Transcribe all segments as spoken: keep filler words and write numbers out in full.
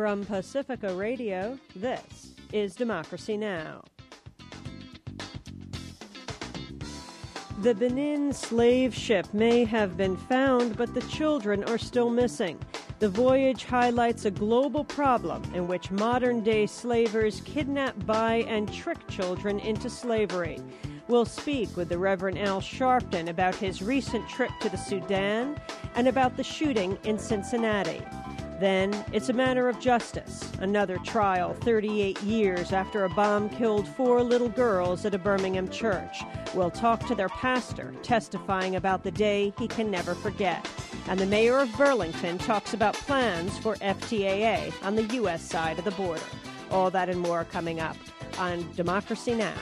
From Pacifica Radio, this is Democracy Now! The Benin slave ship may have been found, but the children are still missing. The voyage highlights a global problem in which modern-day slavers kidnap, buy, and trick children into slavery. We'll speak with the Reverend Al Sharpton about his recent trip to the Sudan and about the shooting in Cincinnati. Then, it's a matter of justice. Another trial thirty-eight years after a bomb killed four little girls at a Birmingham church. We'll talk to their pastor, testifying about the day he can never forget. And the mayor of Burlington talks about plans for F T A A on the U S side of the border. All that and more coming up on Democracy Now!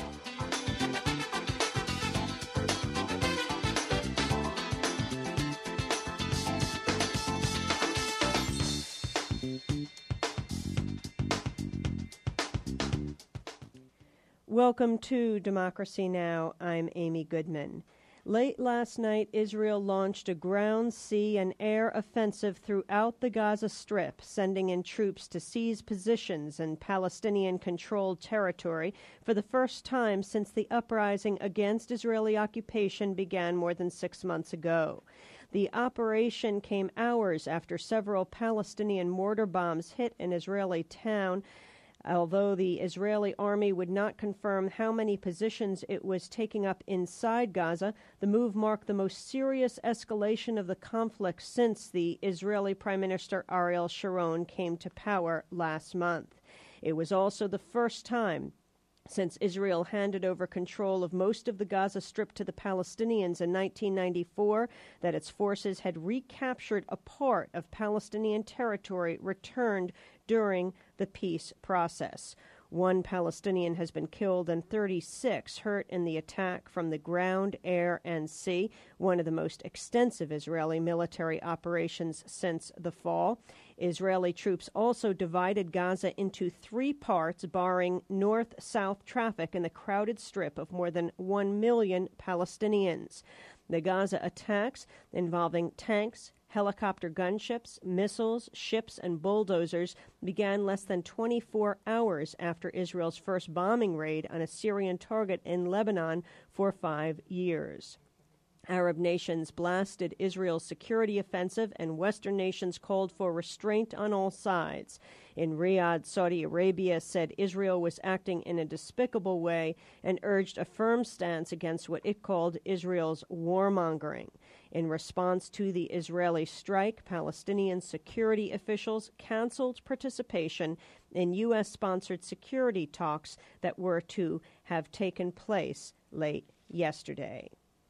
Welcome to Democracy Now! I'm Amy Goodman. Late last night, Israel launched a ground, sea, and air offensive throughout the Gaza Strip, sending in troops to seize positions in Palestinian-controlled territory for the first time since the uprising against Israeli occupation began more than six months ago. The operation came hours after several Palestinian mortar bombs hit an Israeli town. Although the Israeli army would not confirm how many positions it was taking up inside Gaza, the move marked the most serious escalation of the conflict since the Israeli Prime Minister Ariel Sharon came to power last month. It was also the first time since Israel handed over control of most of the Gaza Strip to the Palestinians in nineteen ninety-four, that its forces had recaptured a part of Palestinian territory returned during the peace process. One Palestinian has been killed and thirty-six hurt in the attack from the ground, air, and sea, one of the most extensive Israeli military operations since the fall. Israeli troops also divided Gaza into three parts, barring north-south traffic in the crowded strip of more than one million Palestinians. The Gaza attacks, involving tanks, helicopter gunships, missiles, ships, and bulldozers, began less than twenty-four hours after Israel's first bombing raid on a Syrian target in Lebanon for five years. Arab nations blasted Israel's security offensive, and Western nations called for restraint on all sides. In Riyadh, Saudi Arabia said Israel was acting in a despicable way and urged a firm stance against what it called Israel's warmongering. In response to the Israeli strike, Palestinian security officials canceled participation in U S-sponsored security talks that were to have taken place late yesterday.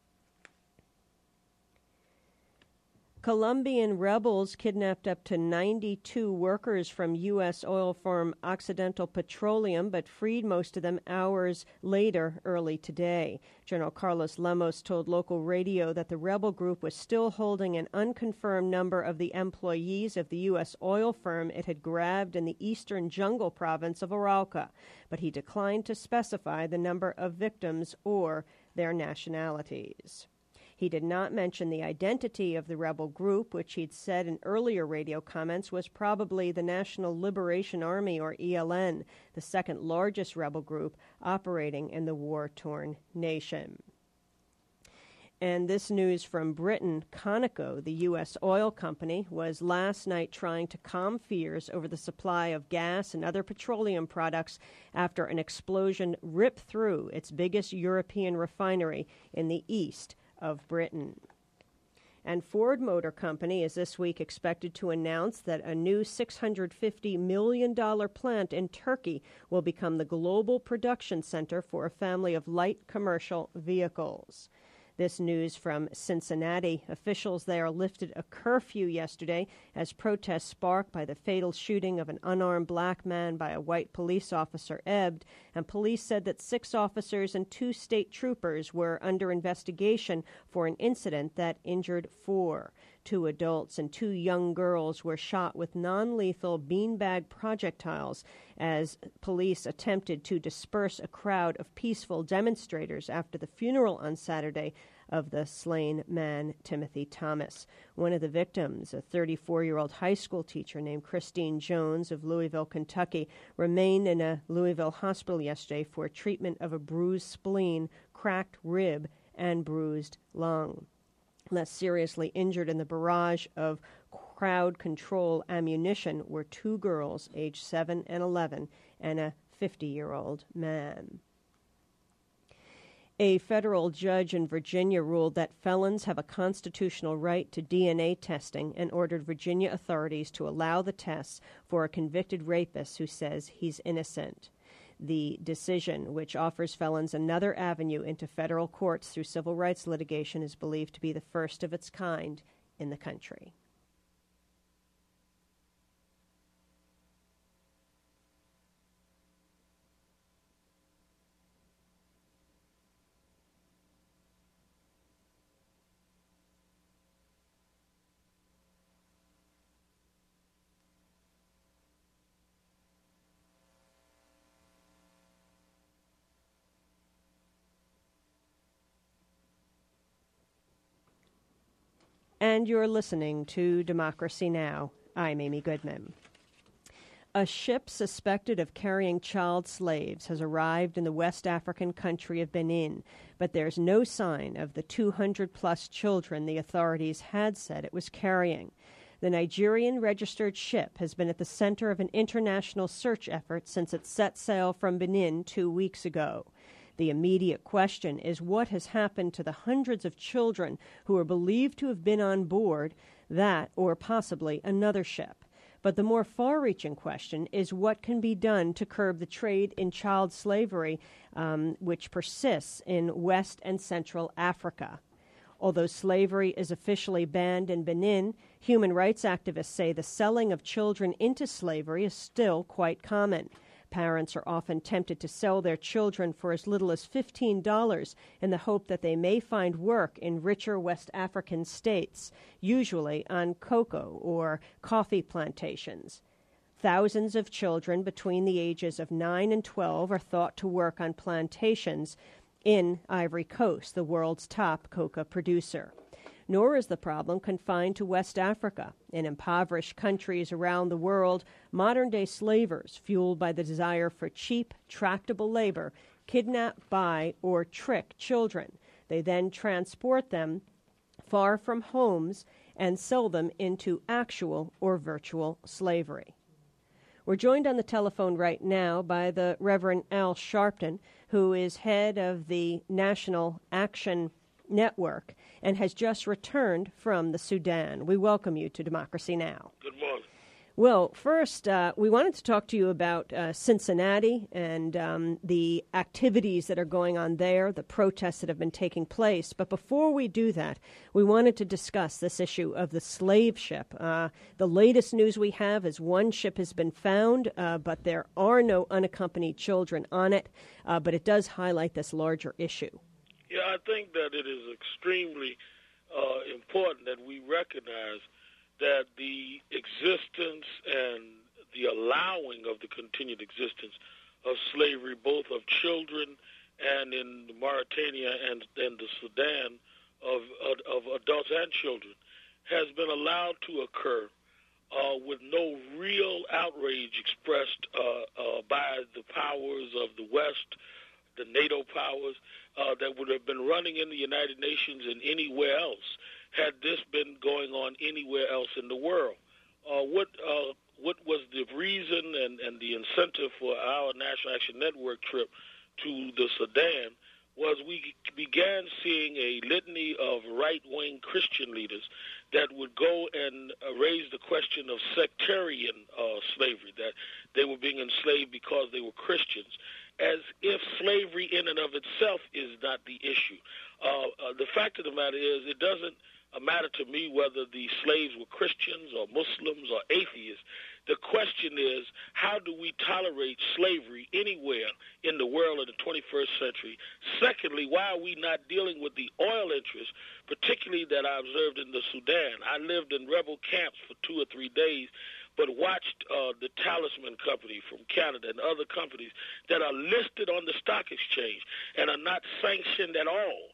Colombian rebels kidnapped up to ninety-two workers from U S oil firm Occidental Petroleum, but freed most of them hours later early today. General Carlos Lemos told local radio that the rebel group was still holding an unconfirmed number of the employees of the U S oil firm it had grabbed in the eastern jungle province of Arauca, but he declined to specify the number of victims or their nationalities. He did not mention the identity of the rebel group, which he'd said in earlier radio comments was probably the National Liberation Army, or E L N, the second largest rebel group operating in the war-torn nation. And this news from Britain, Conoco, the U S oil company, was last night trying to calm fears over the supply of gas and other petroleum products after an explosion ripped through its biggest European refinery in the east of Britain. And Ford Motor Company is this week expected to announce that a new six hundred fifty million dollars plant in Turkey will become the global production center for a family of light commercial vehicles. This news from Cincinnati. Officials there lifted a curfew yesterday as protests sparked by the fatal shooting of an unarmed black man by a white police officer ebbed, and police said that six officers and two state troopers were under investigation for an incident that injured four. Two adults and two young girls were shot with non-lethal beanbag projectiles as police attempted to disperse a crowd of peaceful demonstrators after the funeral on Saturday of the slain man, Timothy Thomas. One of the victims, a thirty-four-year-old high school teacher named Christine Jones of Louisville, Kentucky, remained in a Louisville hospital yesterday for treatment of a bruised spleen, cracked rib, and bruised lung. Less seriously injured in the barrage of crowd control ammunition were two girls, aged seven and eleven, and a fifty-year-old man. A federal judge in Virginia ruled that felons have a constitutional right to D N A testing and ordered Virginia authorities to allow the tests for a convicted rapist who says he's innocent. The decision, which offers felons another avenue into federal courts through civil rights litigation, is believed to be the first of its kind in the country. And you're listening to Democracy Now! I'm Amy Goodman. A ship suspected of carrying child slaves has arrived in the West African country of Benin, but there's no sign of the two hundred plus children the authorities had said it was carrying. The Nigerian-registered ship has been at the center of an international search effort since it set sail from Benin two weeks ago. The immediate question is what has happened to the hundreds of children who are believed to have been on board that or possibly another ship. But the more far-reaching question is what can be done to curb the trade in child slavery, um, which persists in West and Central Africa. Although slavery is officially banned in Benin, human rights activists say the selling of children into slavery is still quite common. Parents are often tempted to sell their children for as little as fifteen dollars in the hope that they may find work in richer West African states, usually on cocoa or coffee plantations. Thousands of children between the ages of nine and twelve are thought to work on plantations in Ivory Coast, the world's top cocoa producer. Nor is the problem confined to West Africa. In impoverished countries around the world, modern-day slavers, fueled by the desire for cheap, tractable labor, kidnap, buy, or trick children. They then transport them far from homes and sell them into actual or virtual slavery. We're joined on the telephone right now by the Reverend Al Sharpton, who is head of the National Action Network and has just returned from the Sudan. We welcome you to Democracy Now! Good morning. Well, first, uh, we wanted to talk to you about uh, Cincinnati and um, the activities that are going on there, the protests that have been taking place. But before we do that, we wanted to discuss this issue of the slave ship. Uh, the latest news we have is one ship has been found, uh, but there are no unaccompanied children on it. Uh, but it does highlight this larger issue. Yeah, I think that it is extremely uh, important that we recognize that the existence and the allowing of the continued existence of slavery, both of children and in Mauritania and, and the Sudan, of, of, of adults and children, has been allowed to occur uh, with no real outrage expressed uh, uh, by the powers of the West, the NATO powers, uh, that would have been running in the United Nations and anywhere else had this been going on anywhere else in the world. Uh, what uh, what was the reason and, and the incentive for our National Action Network trip to the Sudan was we began seeing a litany of right-wing Christian leaders that would go and uh, raise the question of sectarian uh, slavery, that they were being enslaved because they were Christians, as if slavery in and of itself is not the issue. Uh, uh, the fact of the matter is it doesn't uh, matter to me whether the slaves were Christians or Muslims or atheists. The question is, how do we tolerate slavery anywhere in the world in the twenty-first century? Secondly, why are we not dealing with the oil interests, particularly that I observed in the Sudan? I lived in rebel camps for two or three days, but watched uh, the Talisman Company from Canada and other companies that are listed on the stock exchange and are not sanctioned at all,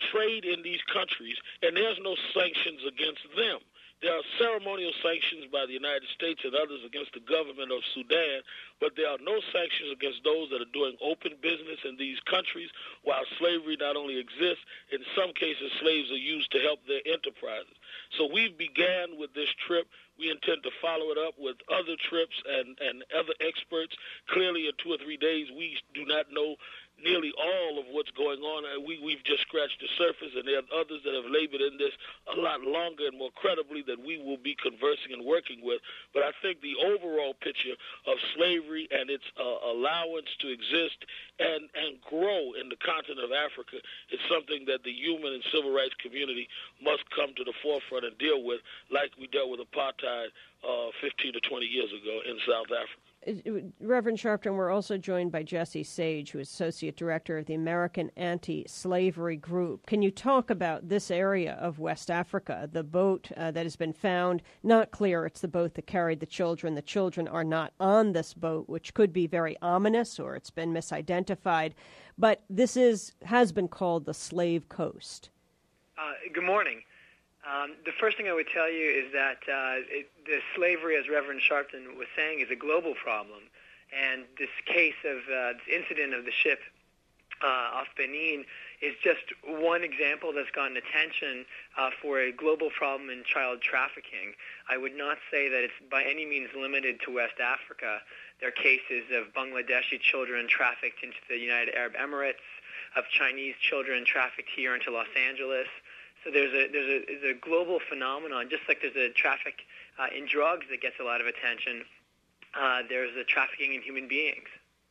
trade in these countries, and there's no sanctions against them. There are ceremonial sanctions by the United States and others against the government of Sudan, but there are no sanctions against those that are doing open business in these countries, while slavery not only exists, in some cases slaves are used to help their enterprises. So we began with this trip. We intend to follow it up with other trips and, and other experts. Clearly, in two or three days, we do not know nearly all of what's going on. We, we've just scratched the surface, and there are others that have labored in this a lot longer and more credibly that we will be conversing and working with. But I think the overall picture of slavery and its uh, allowance to exist and, and grow in the continent of Africa is something that the human and civil rights community must come to the forefront and deal with, like we dealt with apartheid uh, fifteen to twenty years ago in South Africa. Reverend Sharpton, we're also joined by Jesse Sage, who is Associate Director of the American Anti-Slavery Group. Can you talk about this area of West Africa, the boat uh, that has been found? Not clear it's the boat that carried the children. The children are not on this boat, which could be very ominous, or it's been misidentified. But this is has been called the Slave Coast. Uh, good morning. Um, the first thing I would tell you is that uh, it, the slavery, as Reverend Sharpton was saying, is a global problem. And this case of uh, this incident of the ship uh, off Benin is just one example that's gotten attention uh, for a global problem in child trafficking. I would not say that it's by any means limited to West Africa. There are cases of Bangladeshi children trafficked into the United Arab Emirates, of Chinese children trafficked here into Los Angeles. So there's a there's a, there's a global phenomenon, just like there's a traffic uh, in drugs that gets a lot of attention. Uh, there's a trafficking in human beings.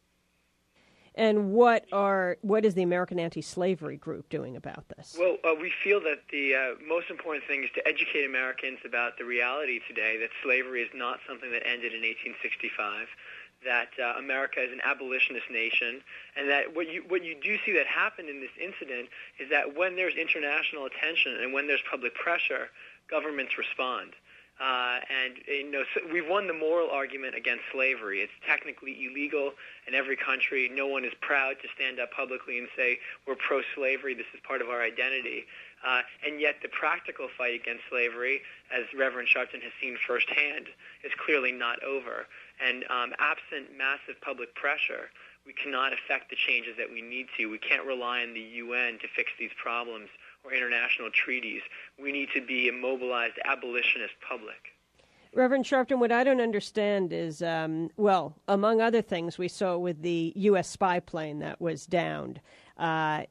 And what are what is the American Anti-Slavery Group doing about this? Well, uh, we feel that the uh, most important thing is to educate Americans about the reality today that slavery is not something that ended in eighteen sixty-five. That uh, America is an abolitionist nation, and that what you what you do see that happen in this incident is that when there's international attention and when there's public pressure, governments respond. Uh, and you know, so we've won the moral argument against slavery. It's technically illegal in every country. No one is proud to stand up publicly and say we're pro-slavery. This is part of our identity. Uh, and yet the practical fight against slavery, as Reverend Sharpton has seen firsthand, is clearly not over. And um, absent massive public pressure, we cannot affect the changes that we need to. We can't rely on the U N to fix these problems or international treaties. We need to be a mobilized abolitionist public. Reverend Sharpton, what I don't understand is, um, well, among other things, we saw with the U S spy plane that was downed uh,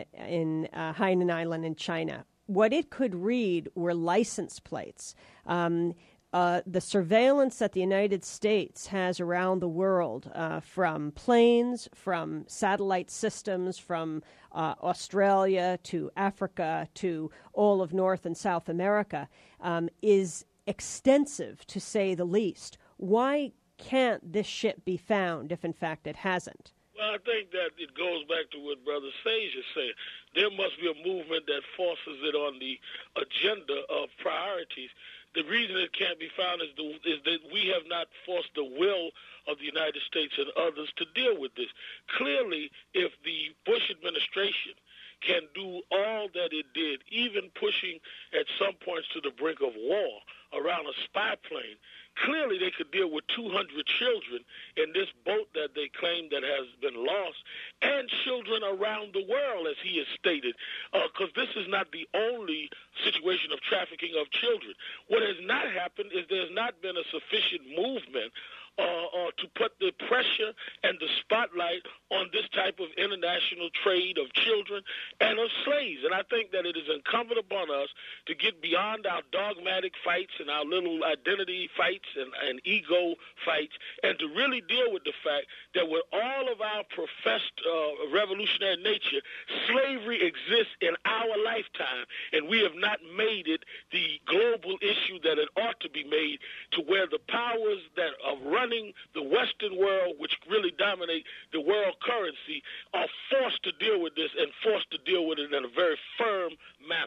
in uh, Hainan Island in China. What it could read were license plates. Um, uh, the surveillance that the United States has around the world, uh, from planes, from satellite systems, from uh, Australia to Africa to all of North and South America, um, is extensive, to say the least. Why can't this ship be found if, in fact, it hasn't? Well, I think that it goes back to what Brother Sage is saying. There must be a movement that forces it on the agenda of priorities. The reason it can't be found is, the, is that we have not forced the will of the United States and others to deal with this. Clearly, if the Bush administration can do all that it did, even pushing at some points to the brink of war around a spy plane, clearly they could deal with two hundred children in this boat that they claim that has been lost, and children around the world, as he has stated, because uh, this is not the only situation of trafficking of children. What has not happened is there's not been a sufficient movement Uh, uh, to put the pressure and the spotlight on this type of international trade of children and of slaves. And I think that it is incumbent upon us to get beyond our dogmatic fights and our little identity fights and, and ego fights, and to really deal with the fact that with all of our professed uh, revolutionary nature, slavery exists in our lifetime, and we have not made it the global issue that it ought to be made, to where the powers that are running the Western world, which really dominate the world currency, are forced to deal with this and forced to deal with it in a very firm manner.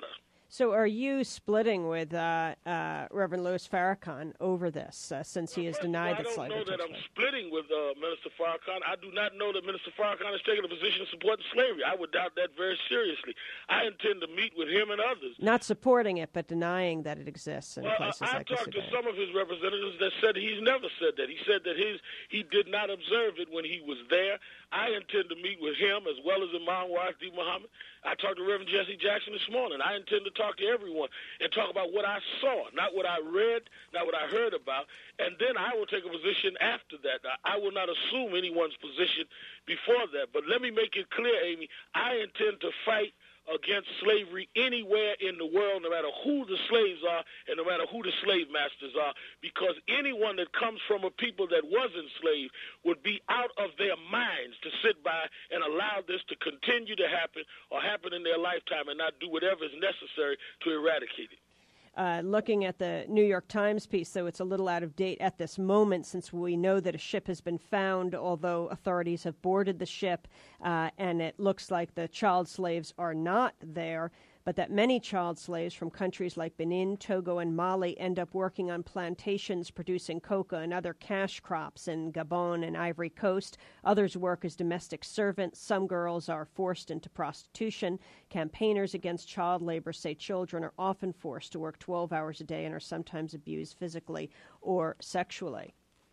So are you splitting with uh, uh, Reverend Louis Farrakhan over this, uh, since he has well, denied that slavery? I don't know that I'm place? splitting with uh, Minister Farrakhan. I do not know that Minister Farrakhan has taken a position supporting slavery. I would doubt that very seriously. I intend to meet with him and others. Not supporting it, but denying that it exists in well, places I, like I've talked to Sudan. some of his representatives that said he's never said that. He said that his he did not observe it when he was there. I intend to meet with him as well as Imam Wahdi Muhammad. I talked to Reverend Jesse Jackson this morning. I intend to talk to everyone and talk about what I saw, not what I read, not what I heard about, and then I will take a position after that. I will not assume anyone's position before that, but let me make it clear, Amy, I intend to fight against slavery anywhere in the world, no matter who the slaves are and no matter who the slave masters are, because anyone that comes from a people that was enslaved would be out of their minds to sit by and allow this to continue to happen or happen in their lifetime and not do whatever is necessary to eradicate it. Uh, looking at the New York Times piece, though, it's a little out of date at this moment since we know that a ship has been found, although authorities have boarded the ship, uh, and it looks like the child slaves are not there, but that many child slaves from countries like Benin, Togo, and Mali end up working on plantations producing coca and other cash crops in Gabon and Ivory Coast. Others work as domestic servants. Some girls are forced into prostitution. Campaigners against child labor say children are often forced to work twelve hours a day and are sometimes abused physically or sexually.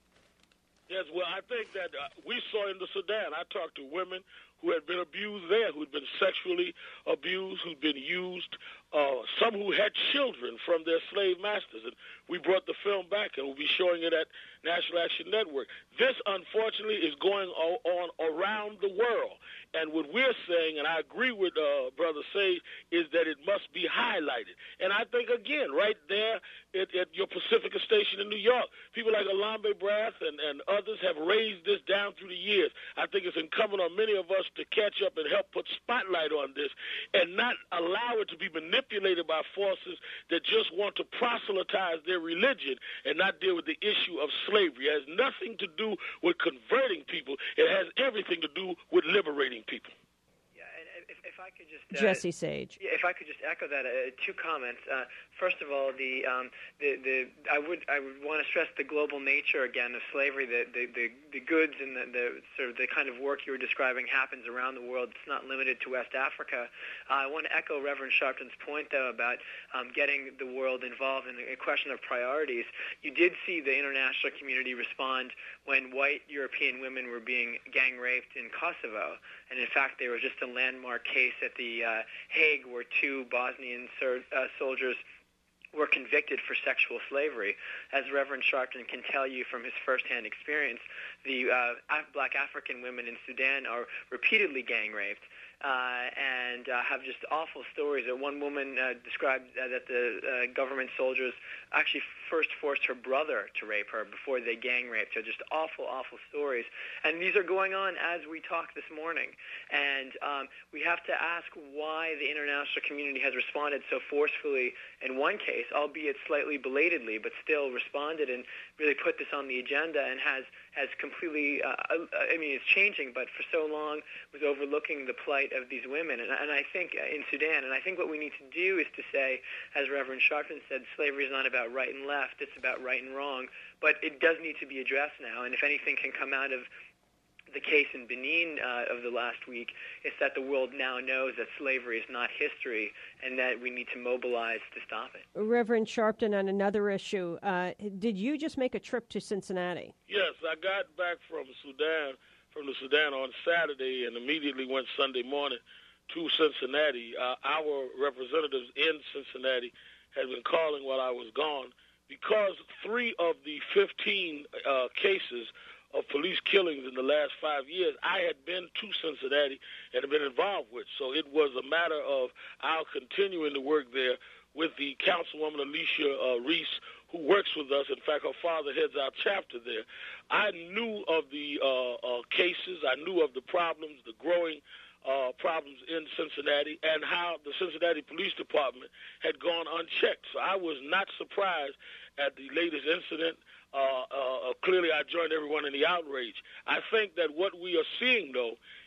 Yes, well, I think that uh, we saw in the Sudan, I talked to women who had been abused there, who had been sexually abused, who'd been used, uh, some who had children from their slave masters. And we brought the film back, and we'll be showing it at National Action Network. This, unfortunately, is going on around the world. And what we're saying, and I agree with uh, Brother Sage, is that it must be highlighted. And I think, again, right there at, at your Pacifica station in New York, people like Alambe Brath and, and others have raised this down through the years. I think it's incumbent on many of us to catch up and help put spotlight on this and not allow it to be manipulated by forces that just want to proselytize their religion and not deal with the issue of slavery. It has nothing to do with converting people. It has everything to do with liberating people. Yeah, and if, if I could just uh, Jesse Sage. Yeah, if I could just echo that, uh, two comments. Uh, first of all, the um, the the I would I would want to stress the global nature again of slavery. The the the, the goods and the, the sort of the kind of work you were describing happens around the world. It's not limited to West Africa. Uh, I want to echo Reverend Sharpton's point though about um, getting the world involved in a question of priorities. You did see the international community respond when white European women were being gang raped in Kosovo. And in fact, there was just a landmark case at the uh, Hague where two Bosnian ser- uh, soldiers were convicted for sexual slavery. As Reverend Sharpton can tell you from his firsthand experience, the uh, black African women in Sudan are repeatedly gang raped. Uh, and uh, have just awful stories. Uh, one woman uh, described uh, that the uh, government soldiers actually first forced her brother to rape her before they gang raped her. Just awful, awful stories. And these are going on as we talk this morning. And um, we have to ask why the international community has responded so forcefully in one case, albeit slightly belatedly, but still responded and really put this on the agenda and has has completely, uh, I mean, it's changing, but for so long was overlooking the plight of these women. And, and I think uh, in Sudan, and I think what we need to do is to say, as Reverend Sharpton said, slavery is not about right and left, it's about right and wrong, but it does need to be addressed now. And if anything can come out of the case in Benin uh, of the last week, is that the world now knows that slavery is not history and that we need to mobilize to stop it. Reverend Sharpton, on another issue, uh, did you just make a trip to Cincinnati? Yes, I got back from Sudan, from the Sudan on Saturday and immediately went Sunday morning to Cincinnati. Uh, our representatives in Cincinnati had been calling while I was gone because three of the fifteen uh, cases of police killings in the last five years, I had been to Cincinnati and had been involved with. So it was a matter of our continuing to work there with the Councilwoman Alicia uh, Reese, who works with us. In fact, her father heads our chapter there. I knew of the uh, uh, cases. I knew of the problems, the growing uh, problems in Cincinnati, and how the Cincinnati Police Department had gone unchecked. So I was not surprised at the latest incident. Uh, uh, clearly, I joined everyone in the outrage. I think that what we are seeing, though,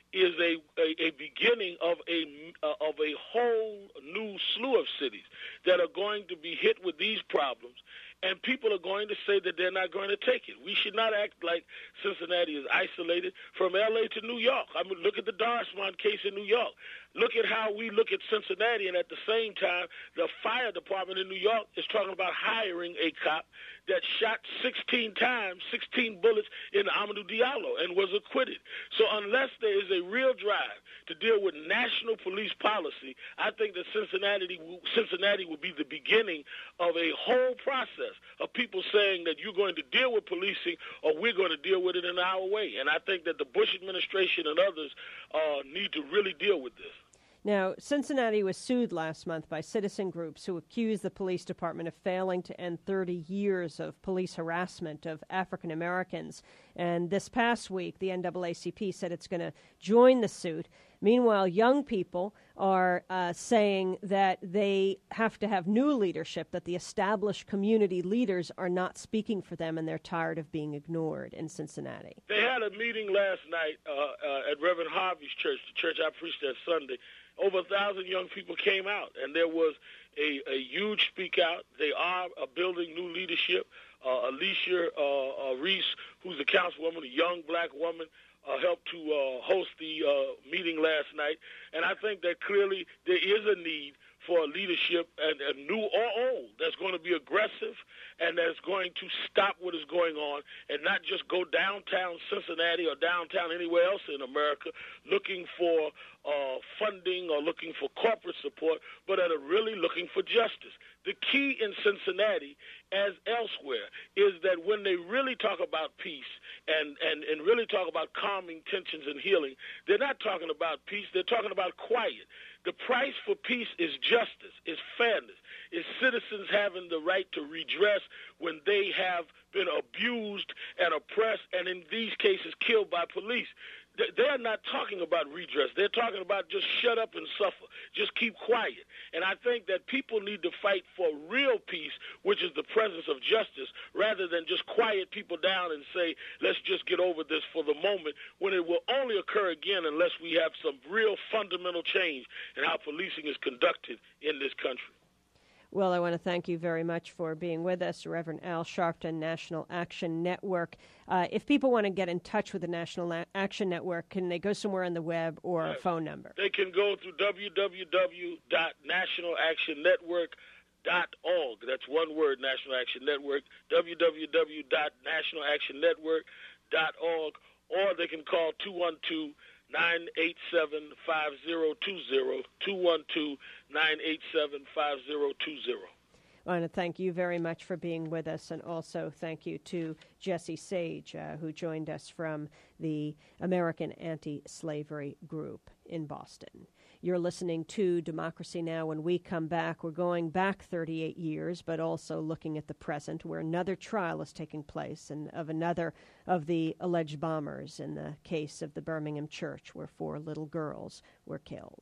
is a, a, a beginning of a uh, of a whole new slew of cities that are going to be hit with these problems, and people are going to say that they're not going to take it. We should not act like Cincinnati is isolated from L A to New York. I mean, look at the Darshman case in New York. Look at how we look at Cincinnati, and at the same time, the fire department in New York is talking about hiring a cop that shot sixteen times, sixteen bullets in Amadou Diallo and was acquitted. So unless there is a real drive to deal with national police policy, I think that Cincinnati, Cincinnati will be the beginning of a whole process of people saying that you're going to deal with policing or we're going to deal with it in our way. And I think that the Bush administration and others uh, need to really deal with this. Now, Cincinnati was sued last month by citizen groups who accused the police department of failing to end thirty years of police harassment of African Americans. And this past week, the N double A C P said it's going to join the suit. Meanwhile, young people are uh, saying that they have to have new leadership, that the established community leaders are not speaking for them, and they're tired of being ignored in Cincinnati. They had a meeting last night uh, uh, at Reverend Harvey's church, the church I preached that Sunday. Over a thousand young people came out, and there was a, a huge speak out. They are uh, building new leadership. Uh, Alicia uh, uh, Reese, who's a councilwoman, a young black woman, uh, helped to uh, host the uh, meeting last night. And I think that clearly there is a need for leadership, and, and new or old, that's going to be aggressive and that's going to stop what is going on and not just go downtown Cincinnati or downtown anywhere else in America looking for uh, funding or looking for corporate support, but that are really looking for justice. The key in Cincinnati, as elsewhere, is that when they really talk about peace and, and, and really talk about calming tensions and healing, they're not talking about peace, they're talking about quiet. The price for peace is justice, is fairness, is citizens having the right to redress when they have been abused and oppressed and in these cases killed by police. They're not talking about redress. They're talking about just shut up and suffer. Just keep quiet. And I think that people need to fight for real peace, which is the presence of justice, rather than just quiet people down and say, let's just get over this for the moment, when it will only occur again unless we have some real fundamental change in how policing is conducted in this country. Well, I want to thank you very much for being with us, Reverend Al Sharpton, National Action Network. Uh, if people want to get in touch with the National Action Network, can they go somewhere on the web or a phone number? They can go through w w w dot national action network dot org. That's one word, National Action Network, w w w dot national action network dot org, or they can call two one two, nine eight seven, five zero two zero, two one two, nine eight seven, five zero two zero. I want to thank you very much for being with us, and also thank you to Jesse Sage, uh, who joined us from the American Anti-Slavery Group in Boston. You're listening to Democracy Now! When we come back, we're going back thirty-eight years, but also looking at the present, where another trial is taking place and of another of the alleged bombers in the case of the Birmingham church, where four little girls were killed.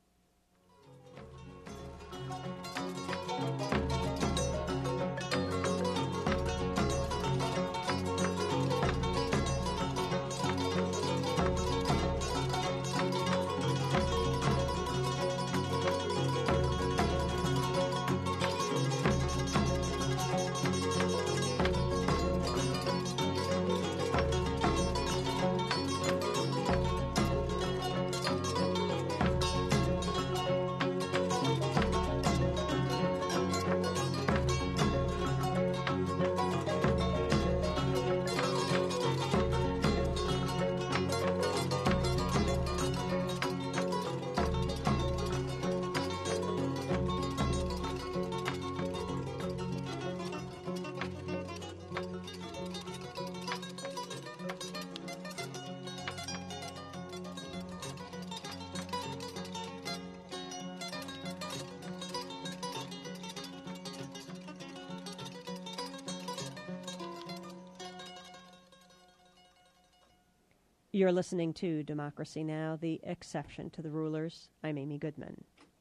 You're listening to Democracy Now!, the exception to the rulers. I'm Amy Goodman.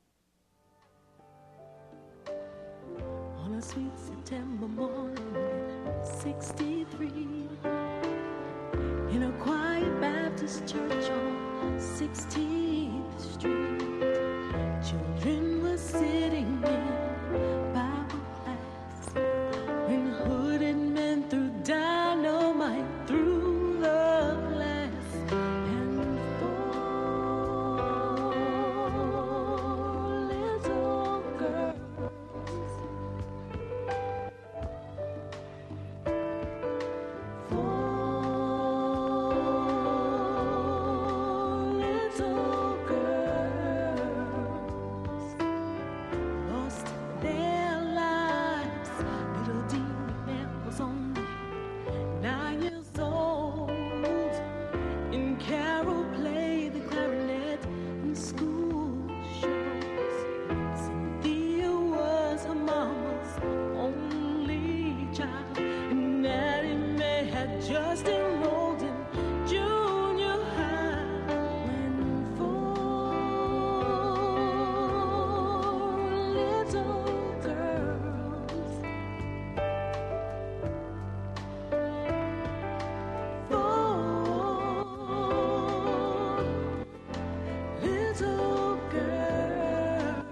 On a sweet September morning, sixty-three, in a quiet Baptist church on sixteenth Street. Children were sitting in Bible class when hooded men threw dynamite through the glass, and four little girls, four little girls lost their lives. Little Dean McMahon was only nine years old. In Carol played the clarinet in school shows. Cynthia was her mama's only child, and Addie Mae had just enrolled in junior high when four little girls, four little girls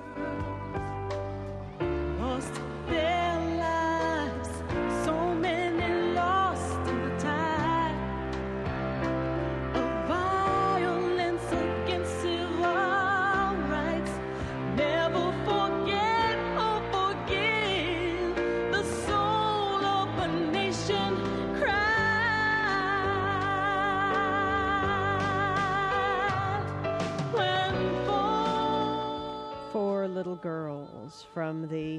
lost their lives. So many lost in the tide of violence against civil rights. Never forget or forgive. The soul of a nation cried when four Four Little Girls from the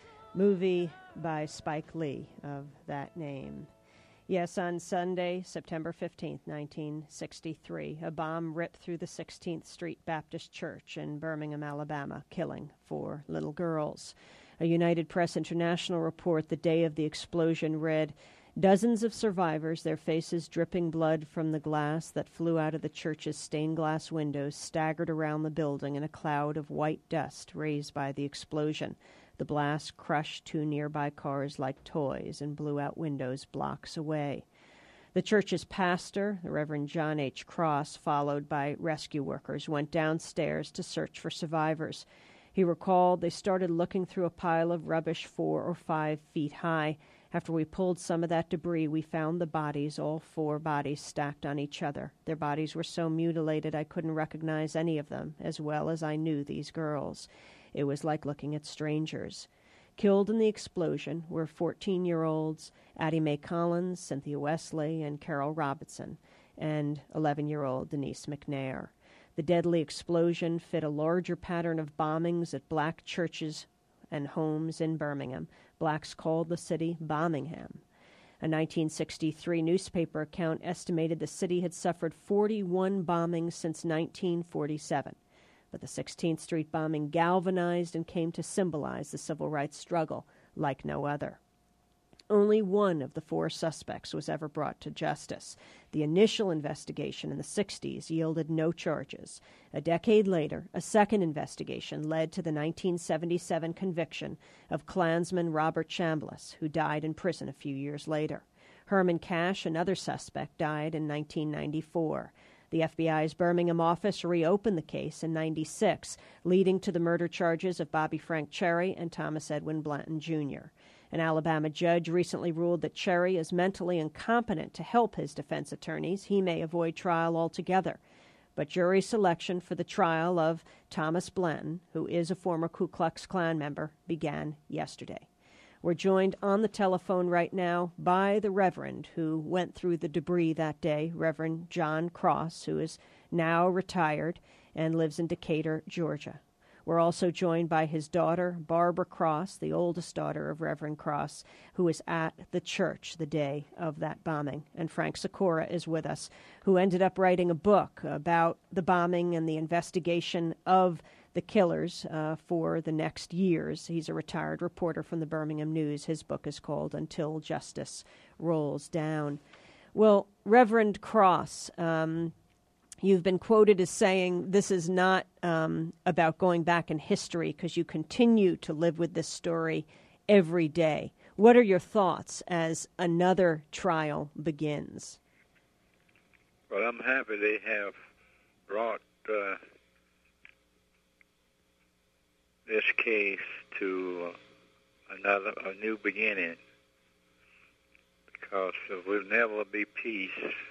movie by Spike Lee of that name. Yes, on Sunday, September fifteenth, nineteen sixty-three, a bomb ripped through the sixteenth Street Baptist Church in Birmingham, Alabama, killing four little girls. A United Press International report the day of the explosion read, "Dozens of survivors, their faces dripping blood from the glass that flew out of the church's stained glass windows, staggered around the building in a cloud of white dust raised by the explosion. The blast crushed two nearby cars like toys and blew out windows blocks away." The church's pastor, the Reverend John H. Cross, followed by rescue workers, went downstairs to search for survivors. He recalled they started looking through a pile of rubbish four or five feet high. After we pulled some of that debris, we found the bodies, all four bodies stacked on each other. Their bodies were so mutilated I couldn't recognize any of them, as well as I knew these girls. It was like looking at strangers. Killed in the explosion were fourteen-year-olds Addie Mae Collins, Cynthia Wesley, and Carol Robinson, and eleven-year-old Denise McNair. The deadly explosion fit a larger pattern of bombings at black churches and homes in Birmingham. Blacks called the city Bombingham. A nineteen sixty-three newspaper account estimated the city had suffered forty-one bombings since nineteen forty-seven. But the sixteenth Street bombing galvanized and came to symbolize the civil rights struggle like no other. Only one of the four suspects was ever brought to justice. The initial investigation in the sixties yielded no charges. A decade later, a second investigation led to the nineteen seventy-seven conviction of Klansman Robert Chambliss, who died in prison a few years later. Herman Cash, another suspect, died in nineteen ninety-four. The F B I's Birmingham office reopened the case in ninety-six, leading to the murder charges of Bobby Frank Cherry and Thomas Edwin Blanton, Junior An Alabama judge recently ruled that Cherry is mentally incompetent to help his defense attorneys. He may avoid trial altogether. But jury selection for the trial of Thomas Blanton, who is a former Ku Klux Klan member, began yesterday. We're joined on the telephone right now by the Reverend who went through the debris that day, Reverend John Cross, who is now retired and lives in Decatur, Georgia. We're also joined by his daughter, Barbara Cross, the oldest daughter of Reverend Cross, who was at the church the day of that bombing. And Frank Sikora is with us, who ended up writing a book about the bombing and the investigation of the killers uh, for the next years. He's a retired reporter from the Birmingham News. His book is called Until Justice Rolls Down. Well, Reverend Cross, um, you've been quoted as saying this is not um, about going back in history because you continue to live with this story every day. What are your thoughts as another trial begins? Well, I'm happy they have brought uh, this case to another, a new beginning, because there will never be peace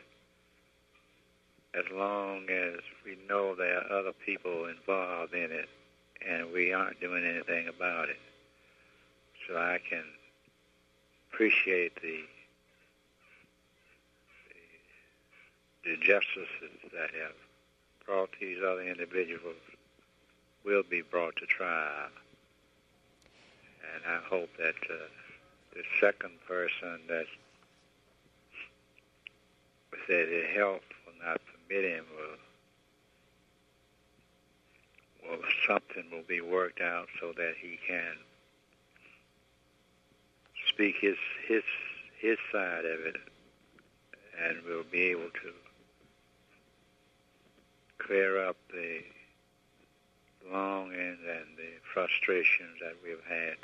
as long as we know there are other people involved in it and we aren't doing anything about it. So I can appreciate the the, the justices that have brought these other individuals will be brought to trial. And I hope that uh, the second person that said his health will not permit him will, will something will be worked out so that he can speak his his his side of it, and will be able to clear up the longings and the frustrations that we've had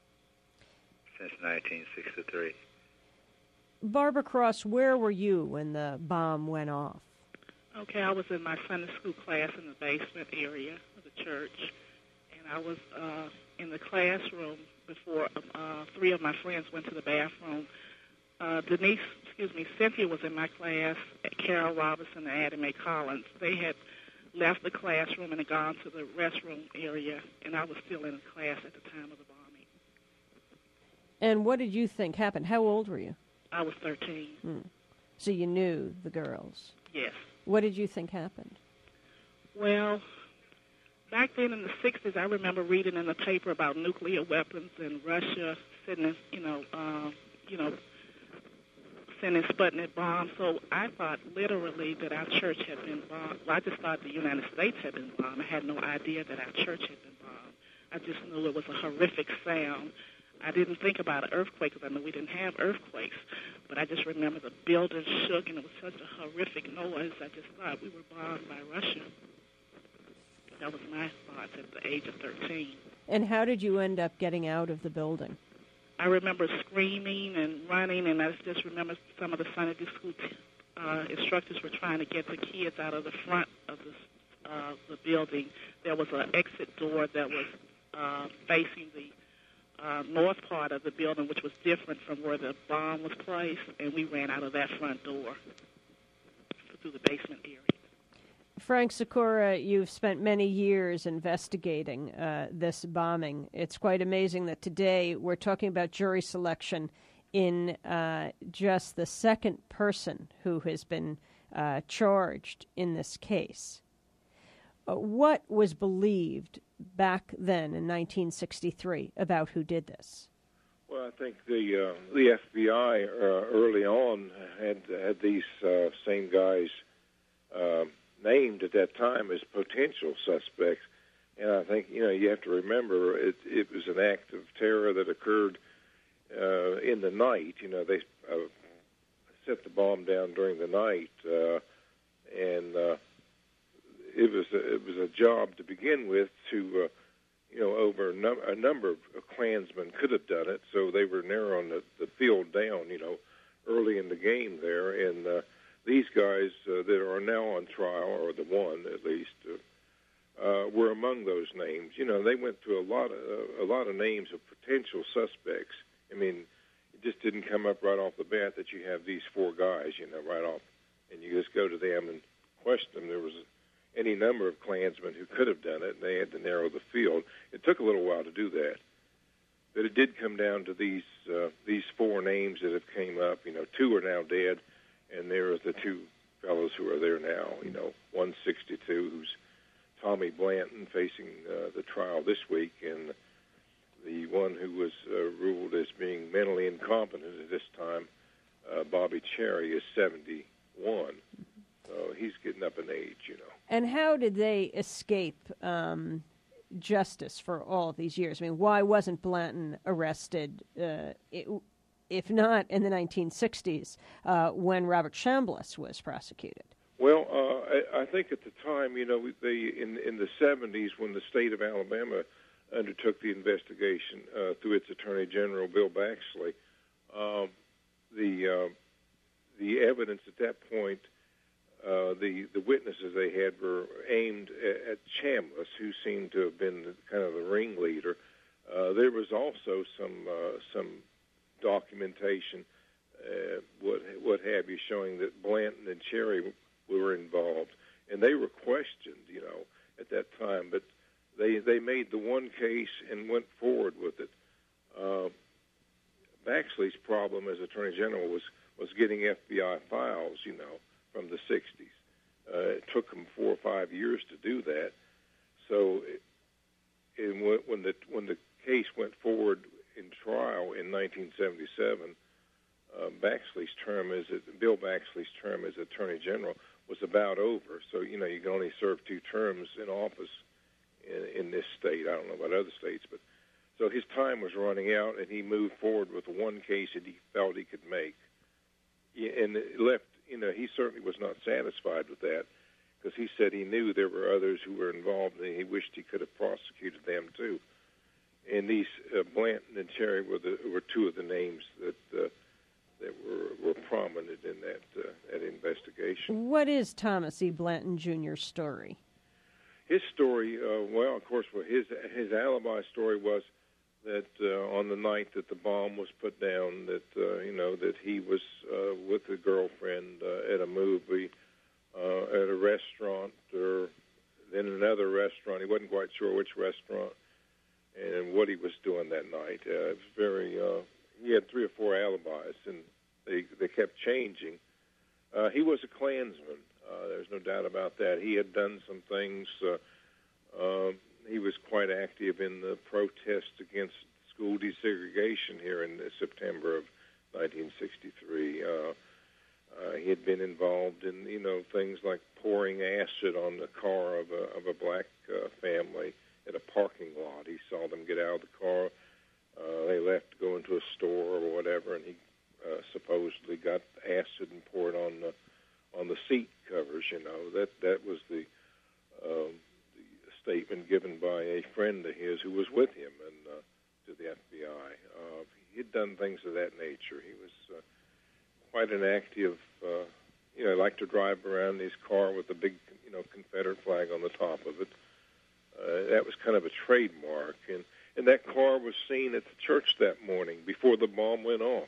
since nineteen sixty-three. Barbara Cross, where were you when the bomb went off? Okay, I was in my Sunday school class in the basement area of the church, and I was uh, in the classroom before uh, three of my friends went to the bathroom. Uh, Denise, excuse me, Cynthia was in my class, Carol Robinson and Addie Mae Collins. They had left the classroom and had gone to the restroom area, and I was still in class at the time of the bombing. And what did you think happened? How old were you? I was thirteen. Hmm. So you knew the girls. Yes. What did you think happened? Well, back then in the sixties, I remember reading in the paper about nuclear weapons and Russia sending, you know, uh, you know, sending Sputnik bombs. So I thought literally that our church had been bombed. Well, I just thought the United States had been bombed. I had no idea that our church had been bombed. I just knew it was a horrific sound. I didn't think about an earthquake because I knew we didn't have earthquakes. But I just remember the building shook, and it was such a horrific noise. I just thought we were bombed by Russia. That was my thoughts at the age of thirteen. And how did you end up getting out of the building? I remember screaming and running, and I just remember some of the Sunday school uh, instructors were trying to get the kids out of the front of the, uh, the building. There was an exit door that was uh, facing the Uh, north part of the building, which was different from where the bomb was placed, and we ran out of that front door through the basement area. Frank Sikora, you've spent many years investigating uh, this bombing. It's quite amazing that today we're talking about jury selection in uh, just the second person who has been uh, charged in this case. Uh, what was believed back then in nineteen sixty-three about who did this? Well, I think the uh, the F B I uh, early on had had these uh, same guys uh, named at that time as potential suspects, and I think you know you have to remember it, it was an act of terror that occurred uh, in the night. You know, they uh, set the bomb down during the night, uh, and uh, It was a, it was a job to begin with to, uh, you know, over a, num- a number of Klansmen could have done it, so they were narrowing the, the field down, you know, early in the game there. And uh, these guys uh, that are now on trial, or the one at least, uh, uh, were among those names. You know, they went through a lot of uh, a lot of names of potential suspects. I mean, it just didn't come up right off the bat that you have these four guys, you know, right off, and you just go to them and question them. There was a, any number of Klansmen who could have done it, and they had to narrow the field. It took a little while to do that. But it did come down to these uh, these four names that have came up. You know, two are now dead, and there are the two fellows who are there now. You know, one sixty-two, who's Tommy Blanton, facing uh, the trial this week, and the one who was uh, ruled as being mentally incompetent at this time, uh, Bobby Cherry, is seventy-one. So he's getting up in age, you know. And how did they escape um, justice for all of these years? I mean, why wasn't Blanton arrested, uh, it, if not in the nineteen sixties, uh, when Robert Chambliss was prosecuted? Well, uh, I, I think at the time, you know, they in in the seventies, when the state of Alabama undertook the investigation uh, through its Attorney General, Bill Baxley, um, the uh, the evidence at that point uh, the the witnesses they had were aimed at, at Chambliss, who seemed to have been the, kind of the ringleader. Uh, there was also some uh, some documentation, uh, what what have you, showing that Blanton and Cherry were involved, and they were questioned, you know, at that time. But they they made the one case and went forward with it. Uh, Baxley's problem as Attorney General was was getting F B I files, you know, from the sixties. Uh, it took him four or five years to do that. So, it, and when the when the case went forward in trial in nineteen seventy-seven, uh, Baxley's term as a, Bill Baxley's term as Attorney General was about over. So, you know, you can only serve two terms in office in, in this state. I don't know about other states, but so his time was running out, and he moved forward with one case that he felt he could make. And it left, you know, he certainly was not satisfied with that, because he said he knew there were others who were involved, and he wished he could have prosecuted them too. And these uh, Blanton and Cherry were the were two of the names that uh, that were were prominent in that uh, that investigation. What is Thomas E. Blanton Junior's story? His story, uh, well, of course, well, his his alibi story was that uh, on the night that the bomb was put down, that uh, you know that he was uh, with a girlfriend uh, at a movie, uh, at a restaurant, or then another restaurant. He wasn't quite sure which restaurant and what he was doing that night. Uh, it was very. Uh, he had three or four alibis, and they they kept changing. Uh, he was a Klansman. Uh, there's no doubt about that. He had done some things. Uh, uh, he was quite active in the protests against school desegregation here in September of nineteen sixty-three. Uh, uh, he had been involved in, you know, things like pouring acid on the car of a of a black uh, family at a parking lot. He saw them get out of the car. Uh, they left to go into a store or whatever, and he uh, supposedly got acid and poured on the on the seat covers. You know, that that was the, um, the statement given by a friend of his who was with him and uh, to the F B I. Uh, he'd done things of that nature. He was uh, quite an active. Uh, you know, he liked to drive around in his car with a big, you know, Confederate flag on the top of it. Uh, that was kind of a trademark, and, and that car was seen at the church that morning before the bomb went off.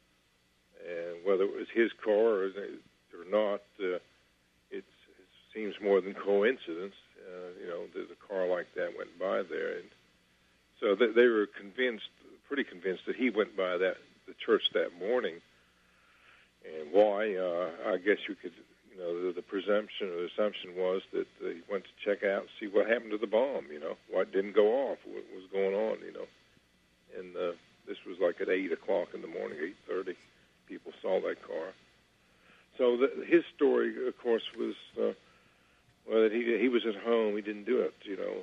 And whether it was his car or, or not, uh, it seems more than coincidence. Uh, you know, that a car like that went by there, and so they, they were convinced, pretty convinced, that he went by that the church that morning. And why? Uh, I guess you could. You know, the, the presumption or the assumption was that uh, he went to check out and see what happened to the bomb, you know, why it didn't go off, what was going on, you know. And uh, this was like at eight o'clock in the morning, eight thirty, people saw that car. So the, his story, of course, was, uh, well, that he, he was at home, he didn't do it, you know.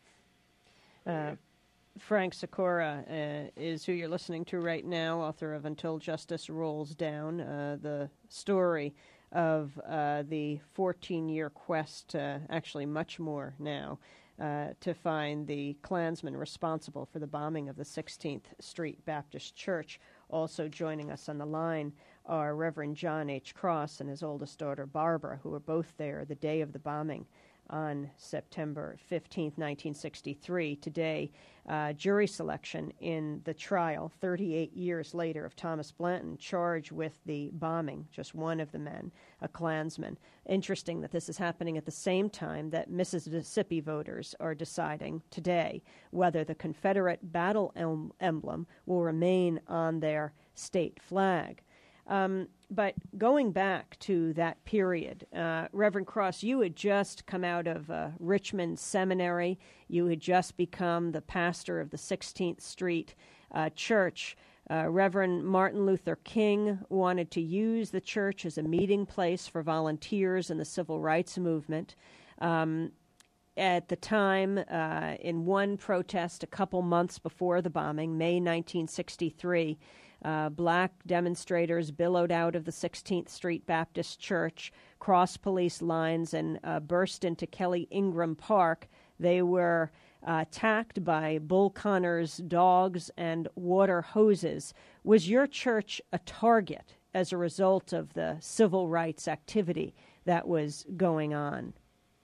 So. Uh, Frank Sikora uh, is who you're listening to right now, author of Until Justice Rolls Down, uh, the story of uh, the fourteen-year quest, uh, actually much more now, uh, to find the Klansmen responsible for the bombing of the sixteenth Street Baptist Church. Also joining us on the line are Reverend John H. Cross and his oldest daughter, Barbara, who were both there the day of the bombing on September fifteenth, nineteen sixty-three. Today, uh, jury selection in the trial, thirty-eight years later, of Thomas Blanton, charged with the bombing, just one of the men, a Klansman. Interesting that this is happening at the same time that Mississippi voters are deciding today whether the Confederate battle em- emblem will remain on their state flag. Um, but going back to that period, uh, Reverend Cross, you had just come out of uh, Richmond Seminary. You had just become the pastor of the sixteenth Street uh, Church. Uh, Reverend Martin Luther King wanted to use the church as a meeting place for volunteers in the civil rights movement. Um, at the time, uh, in one protest a couple months before the bombing, May nineteen sixty-three, Uh, black demonstrators billowed out of the sixteenth Street Baptist Church, crossed police lines, and uh, burst into Kelly Ingram Park. They were uh, attacked by Bull Connor's dogs and water hoses. Was your church a target as a result of the civil rights activity that was going on.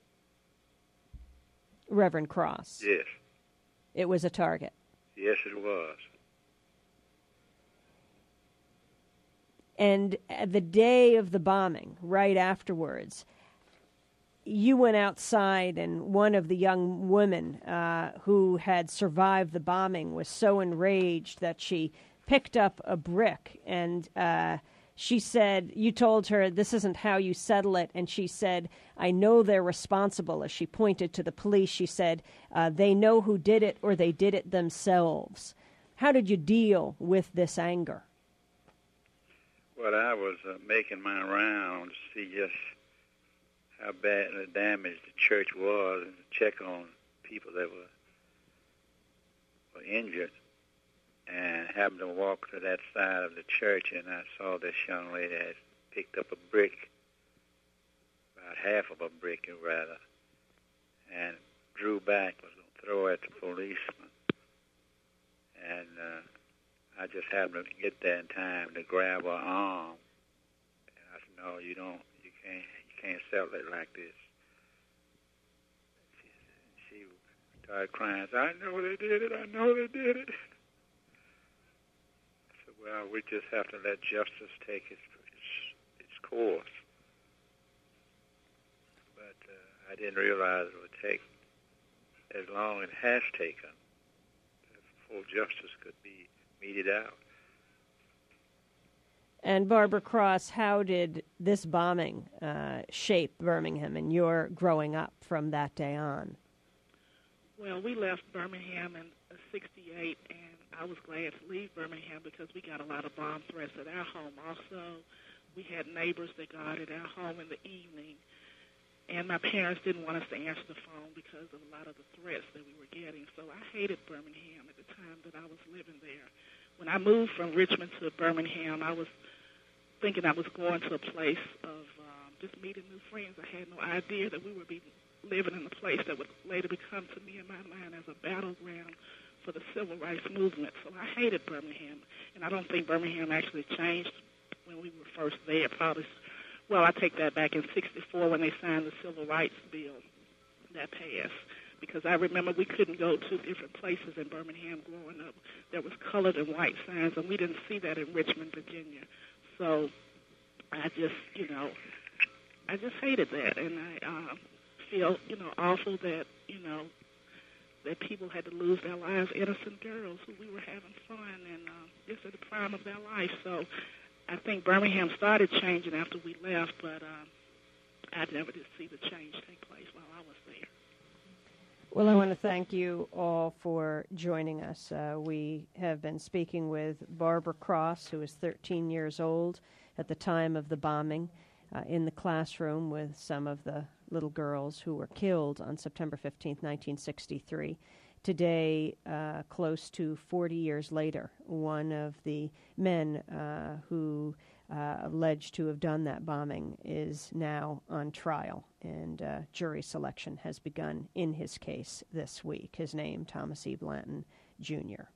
Reverend Cross. Yes. It was a target. Yes, it was. And the day of the bombing, right afterwards, you went outside, and one of the young women uh, who had survived the bombing was so enraged that she picked up a brick, and uh, she said, you told her, this isn't how you settle it, and she said, I know they're responsible. As she pointed to the police, she said, uh, they know who did it, or they did it themselves. How did you deal with this anger? Well, I was uh, making my rounds to see just how bad the damage the church was, and check on people that were, were injured, and happened to walk to that side of the church, and I saw this young lady had picked up a brick, about half of a brick, rather, and drew back, was going to throw at the policeman. And uh, I just happened to get there in time to grab her arm. And I said, no, you don't, you can't, you can't settle it like this. She, she started crying. I said, I know they did it, I know they did it. I said, well, we just have to let justice take its, its, its course. But uh, I didn't realize it would take as long as it has taken before justice could be meted out. And Barbara Cross, how did this bombing uh, shape Birmingham and your growing up from that day on? Well, we left Birmingham in sixty-eight, and I was glad to leave Birmingham because we got a lot of bomb threats at our home. Also, we had neighbors that guarded our home in the evening, and my parents didn't want us to answer the phone because of a lot of the threats that we were getting. So I hated Birmingham at the time that I was living there. When I moved from Richmond to Birmingham, I was thinking I was going to a place of um, just meeting new friends. I had no idea that we would be living in a place that would later become to me in my mind as a battleground for the civil rights movement. So I hated Birmingham, and I don't think Birmingham actually changed when we were first there. Probably, well, I take that back in sixty-four when they signed the Civil Rights Bill that passed. Because I remember we couldn't go to different places in Birmingham growing up. There was colored and white signs, and we didn't see that in Richmond, Virginia. So I just, you know, I just hated that, and I uh, feel, you know, awful that, you know, that people had to lose their lives, innocent girls who we were having fun and uh, just at the prime of their life. So I think Birmingham started changing after we left, but uh, I never did see the change take place while I was there. Well, I want to thank you all for joining us. Uh, we have been speaking with Barbara Cross, who was thirteen years old at the time of the bombing, uh, in the classroom with some of the little girls who were killed on September fifteenth, nineteen sixty-three. Today, uh, close to forty years later, one of the men uh, who uh, alleged to have done that bombing is now on trial, and uh, jury selection has begun in his case this week. His name, Thomas E. Blanton, Junior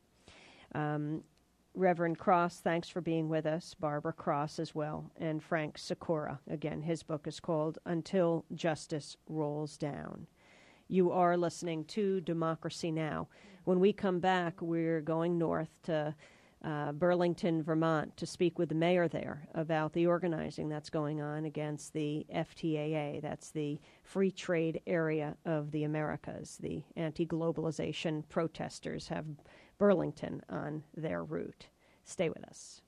Um, Reverend Cross, thanks for being with us. Barbara Cross as well, and Frank Sikora. Again, his book is called Until Justice Rolls Down. You are listening to Democracy Now! When we come back, we're going north to uh, Burlington, Vermont, to speak with the mayor there about the organizing that's going on against the F T A A. That's the Free Trade Area of the Americas. The anti-globalization protesters have Burlington on their route. Stay with us.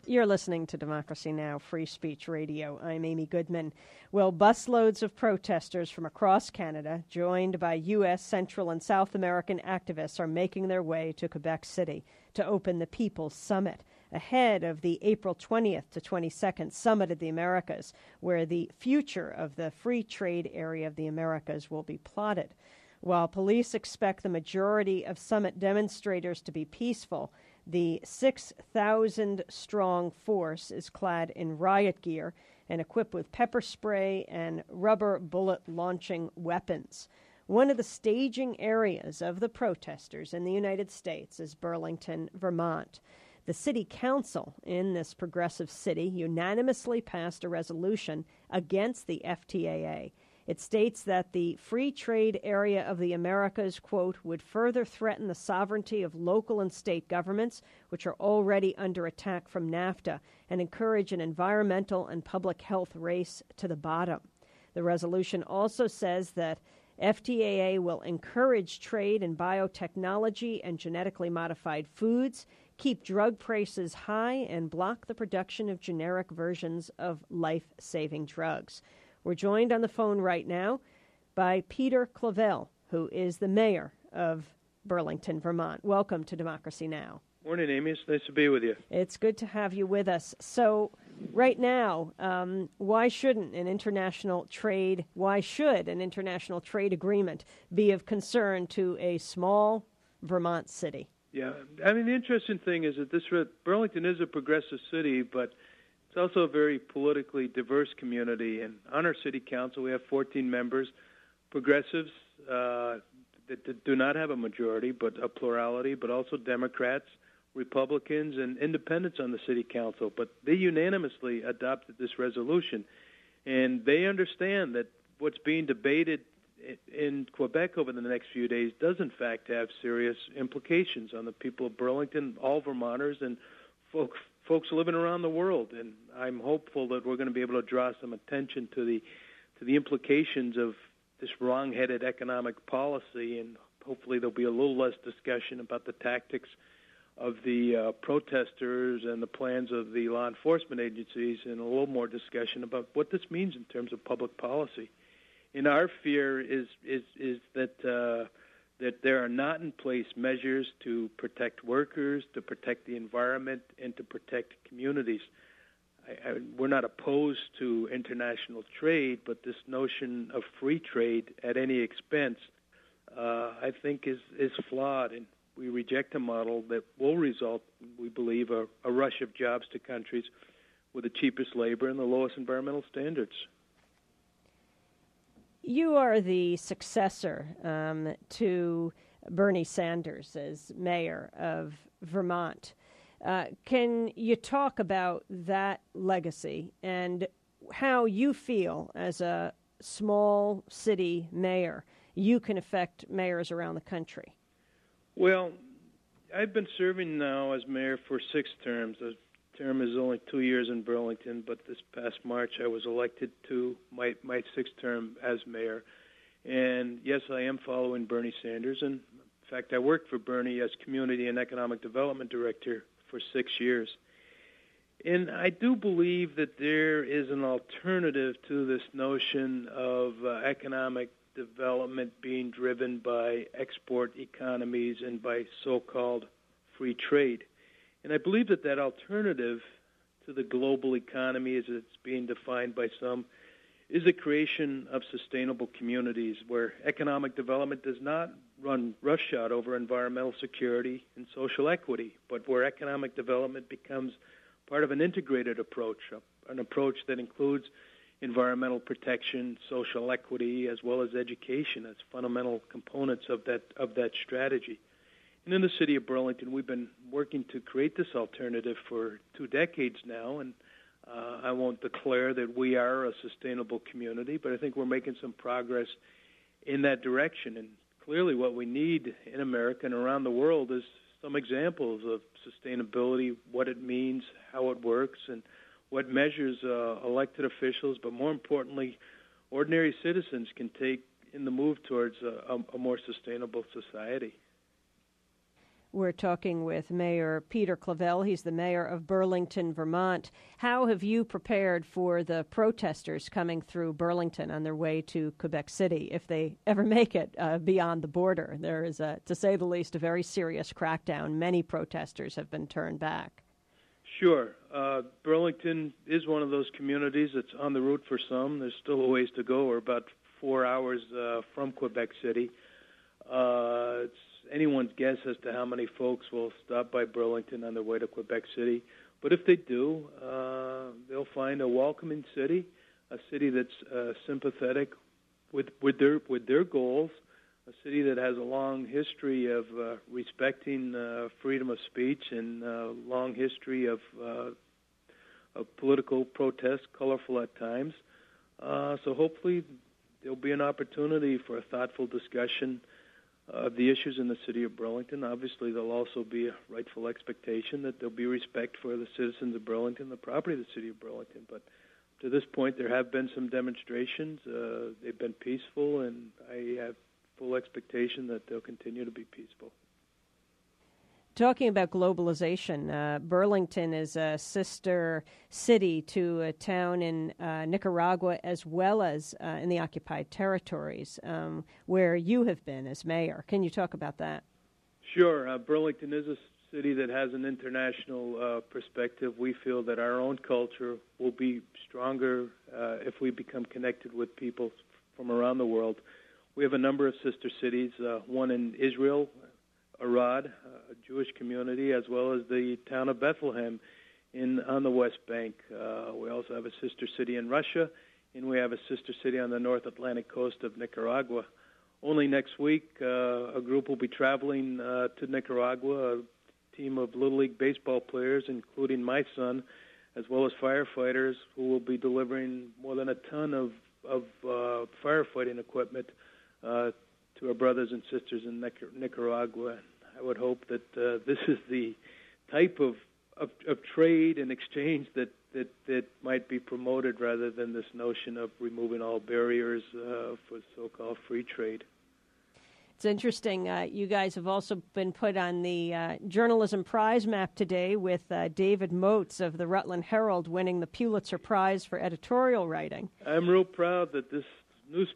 You're listening to Democracy Now! Free Speech Radio. I'm Amy Goodman. Well, busloads of protesters from across Canada, joined by U S, Central, and South American activists, are making their way to Quebec City to open the People's Summit, ahead of the April twentieth to twenty-second Summit of the Americas, where the future of the free trade area of the Americas will be plotted. While police expect the majority of summit demonstrators to be peaceful, the six thousand strong force is clad in riot gear and equipped with pepper spray and rubber bullet-launching weapons. One of the staging areas of the protesters in the United States is Burlington, Vermont. The city council in this progressive city unanimously passed a resolution against the F T A A. It states that the free trade area of the Americas, quote, would further threaten the sovereignty of local and state governments, which are already under attack from NAFTA, and encourage an environmental and public health race to the bottom. The resolution also says that F T A A will encourage trade in biotechnology and genetically modified foods, keep drug prices high, and block the production of generic versions of life-saving drugs. We're joined on the phone right now by Peter Clavelle, who is the mayor of Burlington, Vermont. Welcome to Democracy Now! Morning, Amy. It's nice to be with you. It's good to have you with us. So right now, um, why shouldn't an international trade, why should an international trade agreement be of concern to a small Vermont city? Yeah, I mean, the interesting thing is that this Burlington is a progressive city, but it's also a very politically diverse community. And on our city council, we have fourteen members, progressives uh, that, that do not have a majority, but a plurality, but also Democrats, Republicans, and independents on the city council. But they unanimously adopted this resolution. And they understand that what's being debated in Quebec over the next few days does, in fact, have serious implications on the people of Burlington, all Vermonters, and folks folks living around the world. And I'm hopeful that we're going to be able to draw some attention to the to the implications of this wrong-headed economic policy, and hopefully there'll be a little less discussion about the tactics of the uh, protesters and the plans of the law enforcement agencies, and a little more discussion about what this means in terms of public policy. And our fear is is is that uh, that there are not in place measures to protect workers, to protect the environment, and to protect communities. I, I, we're not opposed to international trade, but this notion of free trade at any expense, uh, I think, is, is flawed, and we reject a model that will result, we believe, a, a rush of jobs to countries with the cheapest labor and the lowest environmental standards. You are the successor um, to Bernie Sanders as mayor of Vermont. Uh, can you talk about that legacy and how you feel as a small city mayor you can affect mayors around the country? Well, I've been serving now as mayor for six terms. The term is only two years in Burlington, but this past March I was elected to my, my sixth term as mayor. And yes, I am following Bernie Sanders. And in fact, I worked for Bernie as Community and Economic Development Director for six years. And I do believe that there is an alternative to this notion of uh, economic development being driven by export economies and by so-called free trade. And I believe that that alternative to the global economy as it's being defined by some is the creation of sustainable communities where economic development does not run roughshod over environmental security and social equity, but where economic development becomes part of an integrated approach, an approach that includes environmental protection, social equity, as well as education as fundamental components of that of that strategy. And in the city of Burlington, we've been working to create this alternative for two decades now, and uh, I won't declare that we are a sustainable community, but I think we're making some progress in that direction. And clearly what we need in America and around the world is some examples of sustainability, what it means, how it works, and what measures uh, elected officials, but more importantly, ordinary citizens can take in the move towards a, a, a more sustainable society. We're talking with Mayor Peter Clavelle. He's the mayor of Burlington, Vermont. How have you prepared for the protesters coming through Burlington on their way to Quebec City, if they ever make it uh, beyond the border? There is, a, to say the least, a very serious crackdown. Many protesters have been turned back. Sure. Uh, Burlington is one of those communities that's on the route for some. There's still a ways to go. We're about four hours uh, from Quebec City. Uh, it's anyone's guess as to how many folks will stop by Burlington on their way to Quebec City. But if they do, uh, they'll find a welcoming city, a city that's uh, sympathetic with, with their with their goals, a city that has a long history of uh, respecting uh, freedom of speech and a long history of, uh, of political protest, colorful at times. Uh, so hopefully there'll be an opportunity for a thoughtful discussion of the issues in the city of Burlington. Obviously, there'll also be a rightful expectation that there'll be respect for the citizens of Burlington, the property of the city of Burlington. But to this point, there have been some demonstrations. Uh, they've been peaceful, and I have full expectation that they'll continue to be peaceful. Talking about globalization, uh, Burlington is a sister city to a town in uh, Nicaragua as well as uh, in the occupied territories, um, where you have been as mayor. Can you talk about that? Sure. Uh, Burlington is a city that has an international uh, perspective. We feel that our own culture will be stronger uh, if we become connected with people from around the world. We have a number of sister cities, uh, one in Israel, Arad, a Jewish community, as well as the town of Bethlehem in on the West Bank. Uh, we also have a sister city in Russia, and we have a sister city on the North Atlantic coast of Nicaragua. Only next week, uh, a group will be traveling uh, to Nicaragua, a team of Little League baseball players, including my son, as well as firefighters, who will be delivering more than a ton of, of uh, firefighting equipment uh, to our brothers and sisters in Nic- Nicaragua. I would hope that uh, this is the type of, of, of trade and exchange that, that, that might be promoted rather than this notion of removing all barriers uh, for so-called free trade. It's interesting. Uh, you guys have also been put on the uh, Journalism Prize map today with uh, David Moats of the Rutland Herald winning the Pulitzer Prize for editorial writing. I'm real proud that this news,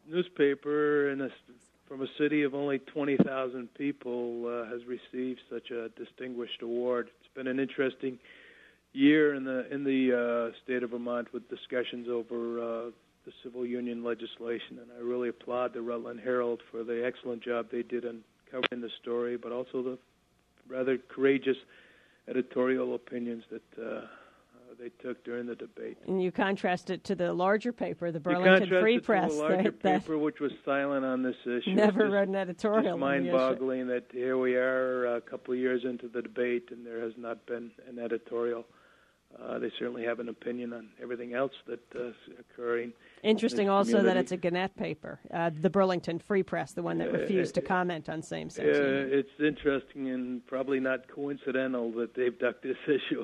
newspaper in a from a city of only twenty thousand people uh, has received such a distinguished award. It's been an interesting year in the in the uh, state of Vermont with discussions over uh, the civil union legislation, and I really applaud the Rutland Herald for the excellent job they did in covering the story, but also the rather courageous editorial opinions that uh, they took during the debate. And you contrast it to the larger paper, the Burlington Free Press. To the larger that, that paper, which was silent on this issue. Never just, wrote an editorial. It's mind-boggling that here we are a couple of years into the debate and there has not been an editorial. Uh, they certainly have an opinion on everything else that's uh, occurring. Interesting in also community. that it's a Gannett paper, uh, the Burlington Free Press, the one that refused uh, to comment on same-sex uh, union. It's interesting and probably not coincidental that they've ducked this issue.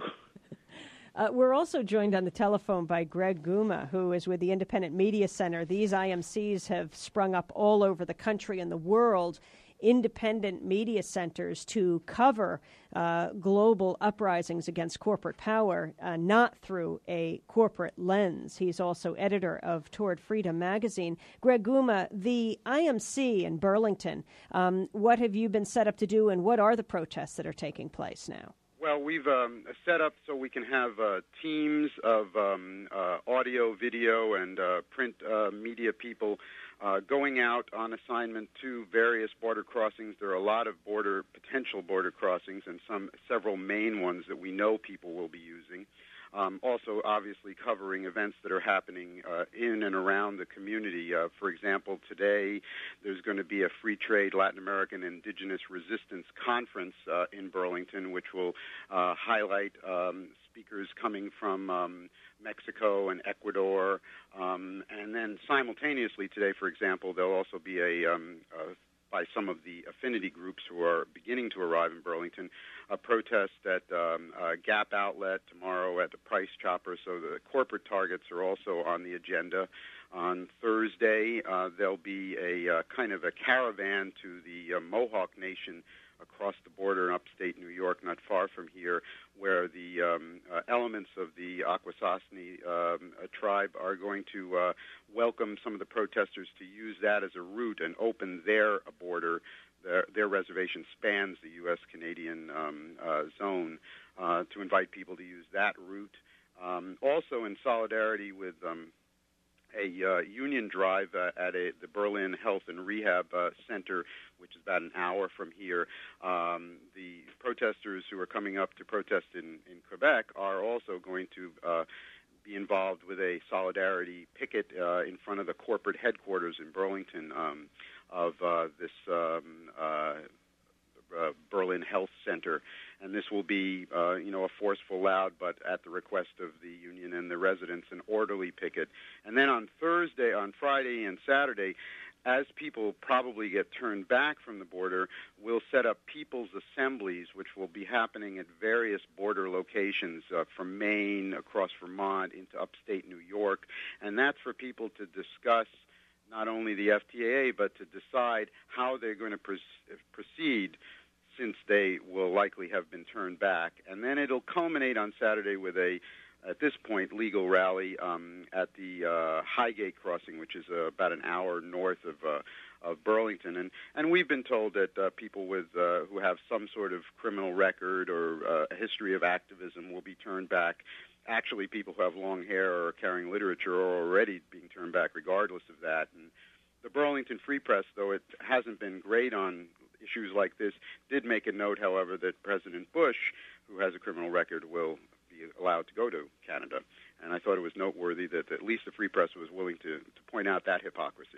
Uh, we're also joined on the telephone by Greg Guma, who is with the Independent Media Center. These I M Cs have sprung up all over the country and the world, independent media centers to cover uh, global uprisings against corporate power, uh, not through a corporate lens. He's also editor of Toward Freedom magazine. Greg Guma, the I M C in Burlington, um, what have you been set up to do, and what are the protests that are taking place now? Well, we've um, set up so we can have uh, teams of um, uh, audio, video, and uh, print uh, media people uh, going out on assignment to various border crossings. There are a lot of border potential border crossings and some several main ones that we know people will be using. Um, also, obviously, covering events that are happening uh, in and around the community. Uh, for example, today there's going to be a Free Trade Latin American Indigenous Resistance Conference uh, in Burlington, which will uh, highlight um, speakers coming from um, Mexico and Ecuador. Um, and then simultaneously today, for example, there'll also be a, um, a by some of the affinity groups who are beginning to arrive in Burlington, a protest at um, uh, Gap Outlet tomorrow at the Price Chopper. So the corporate targets are also on the agenda. On Thursday, uh, there'll be a uh, kind of a caravan to the uh, Mohawk Nation across the border in upstate New York, not far from here, where the um, uh, elements of the Akwesasne um, uh, tribe are going to uh, welcome some of the protesters to use that as a route and open their border. Their, their reservation spans the U S Canadian um, uh, zone uh, to invite people to use that route. Um, also, in solidarity with um, a uh, union drive uh, at a, the Berlin Health and Rehab uh, Center, which is about an hour from here, um, the protesters who are coming up to protest in, in Quebec are also going to uh, be involved with a solidarity picket uh, in front of the corporate headquarters in Burlington um, of uh, this um, uh, uh, Berlin Health Center. And this will be, uh, you know, a forceful, loud, but at the request of the union and the residents, an orderly picket. And then on Thursday, on Friday and Saturday, as people probably get turned back from the border, we'll set up people's assemblies, which will be happening at various border locations uh, from Maine, across Vermont, into upstate New York. And that's for people to discuss not only the F T A A, but to decide how they're going to pr- proceed since they will likely have been turned back. And then it'll culminate on Saturday with a, at this point, legal rally um, at the uh, Highgate Crossing, which is uh, about an hour north of uh, of Burlington. And, and we've been told that uh, people with uh, who have some sort of criminal record or uh, a history of activism will be turned back. Actually, people who have long hair or are carrying literature are already being turned back regardless of that. And the Burlington Free Press, though it hasn't been great on issues like this, did make a note, however, that President Bush, who has a criminal record, will be allowed to go to Canada. And I thought it was noteworthy that at least the Free Press was willing to, to point out that hypocrisy.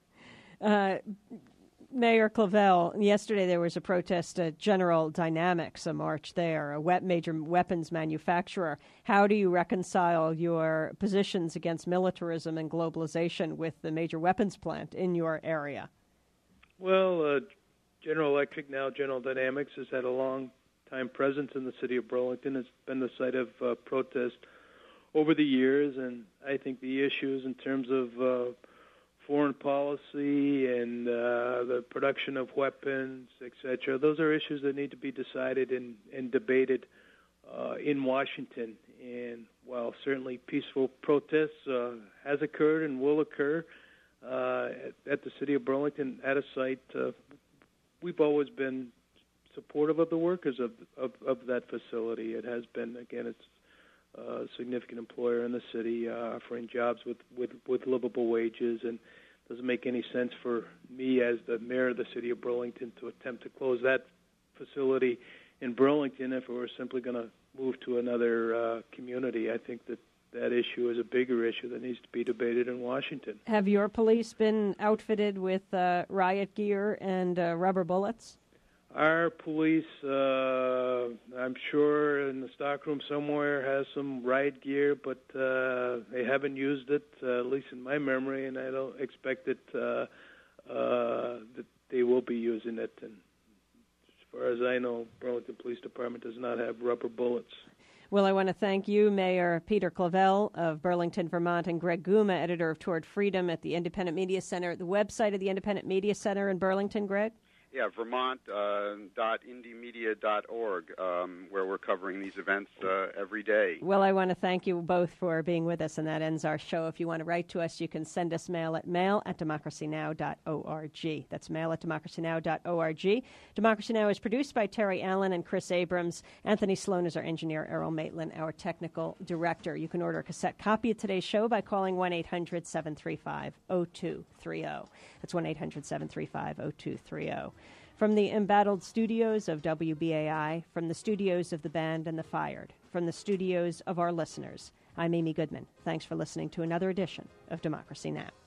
Uh, Mayor Clavel, yesterday there was a protest at General Dynamics, a march there, a wet major weapons manufacturer. How do you reconcile your positions against militarism and globalization with the major weapons plant in your area? Well, uh, General Electric, now General Dynamics, has had a long-time presence in the city of Burlington. It's been the site of uh, protest over the years, and I think the issues in terms of uh, foreign policy and uh, the production of weapons, et cetera, those are issues that need to be decided and, and debated uh, in Washington. And while certainly peaceful protests uh, has occurred and will occur uh, at, at the city of Burlington at a site, uh, we've always been supportive of the workers of, of, of that facility. It has been, again, it's a significant employer in the city, uh, offering jobs with, with, with livable wages, and it doesn't make any sense for me as the mayor of the city of Burlington to attempt to close that facility in Burlington if we were simply going to move to another uh, community. I think that that issue is a bigger issue that needs to be debated in Washington. Have your police been outfitted with uh, riot gear and uh, rubber bullets? Our police, uh, I'm sure in the stockroom somewhere, has some riot gear, but uh, they haven't used it, uh, at least in my memory, and I don't expect it, uh, uh, that they will be using it. And as far as I know, Burlington Police Department does not have rubber bullets. Well, I want to thank you, Mayor Peter Clavel of Burlington, Vermont, and Greg Guma, editor of Toward Freedom at the Independent Media Center. The website of the Independent Media Center in Burlington, Greg? Yeah, Vermont uh, dot indie media dot org, um, where we're covering these events uh, every day. Well, I want to thank you both for being with us, and that ends our show. If you want to write to us, you can send us mail at mail at democracy now dot org. That's mail at democracy now dot org. Democracy Now! Is produced by Terry Allen and Chris Abrams. Anthony Sloan is our engineer, Errol Maitland, our technical director. You can order a cassette copy of today's show by calling one eight hundred seven three five oh two three oh. That's one eight hundred seven three five oh two three oh. From the embattled studios of W B A I, from the studios of the Band and the Fired, from the studios of our listeners, I'm Amy Goodman. Thanks for listening to another edition of Democracy Now!